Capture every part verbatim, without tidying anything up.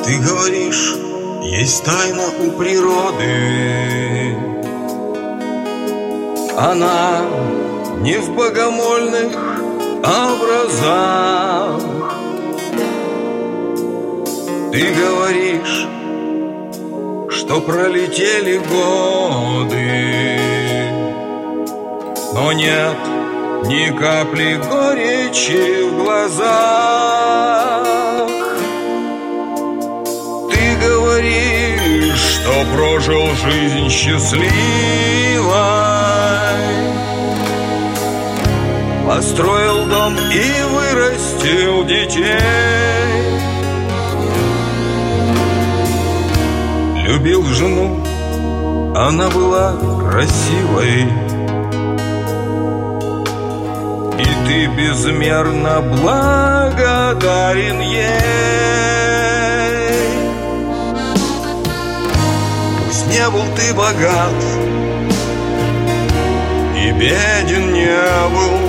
Ты говоришь, есть тайна у природы. Она не в богомольных образах. Ты говоришь, что пролетели годы, но нет ни капли горечи в глазах. Ты говоришь, что прожил жизнь счастливой, построил дом и вырастил детей, любил жену, она была красивой, и ты безмерно благодарен ей. Пусть не был ты богат и беден не был,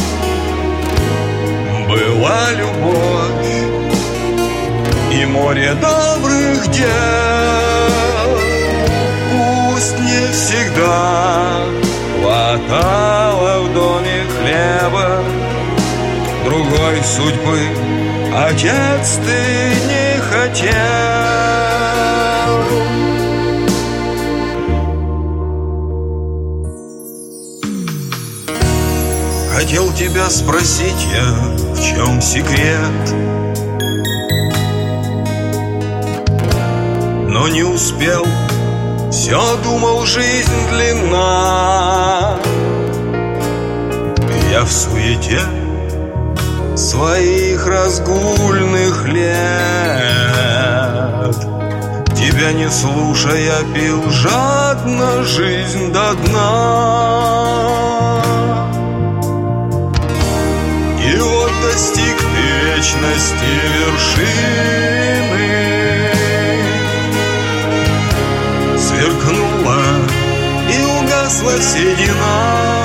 была любовь и море добрых дел. Пусть не всегда хватало в доме хлеба, другой судьбы, отец, ты не хотел. Хотел тебя спросить я, в чем секрет, но не успел, все думал, жизнь длинна. Я в суете своих разгульных лет, тебя не слушая, пил жадно жизнь до дна. И вот достиг ты вечности вершины, сверкнула и угасла седина,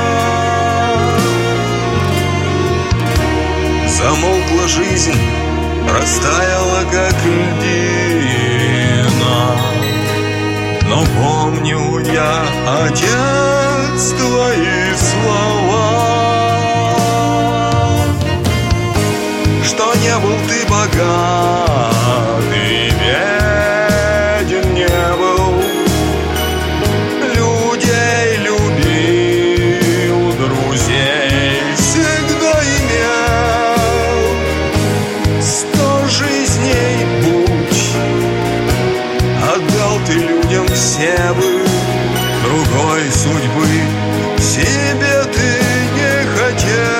замолкла жизнь, растаяла как льдина. Но помню я, отец, твои слова, что не был ты богат и беден не был, людей любил, друзей всегда имел. Сто жизней путь отдал ты людям все бы, другой судьбы себе ты не хотел.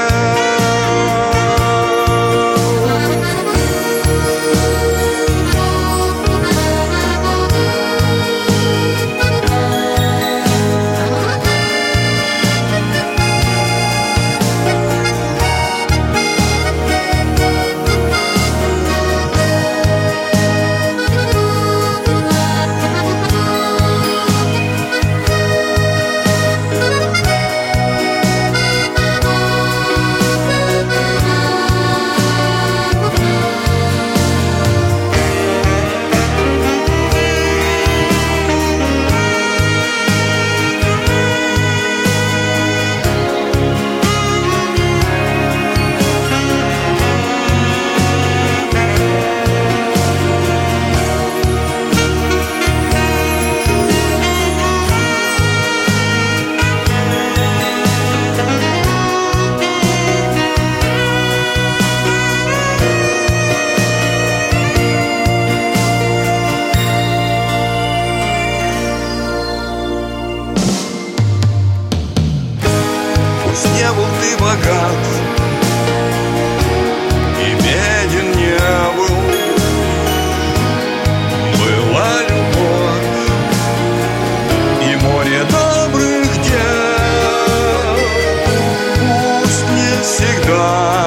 Не был ты богат и беден не был, была любовь и море добрых дел. Пусть не всегда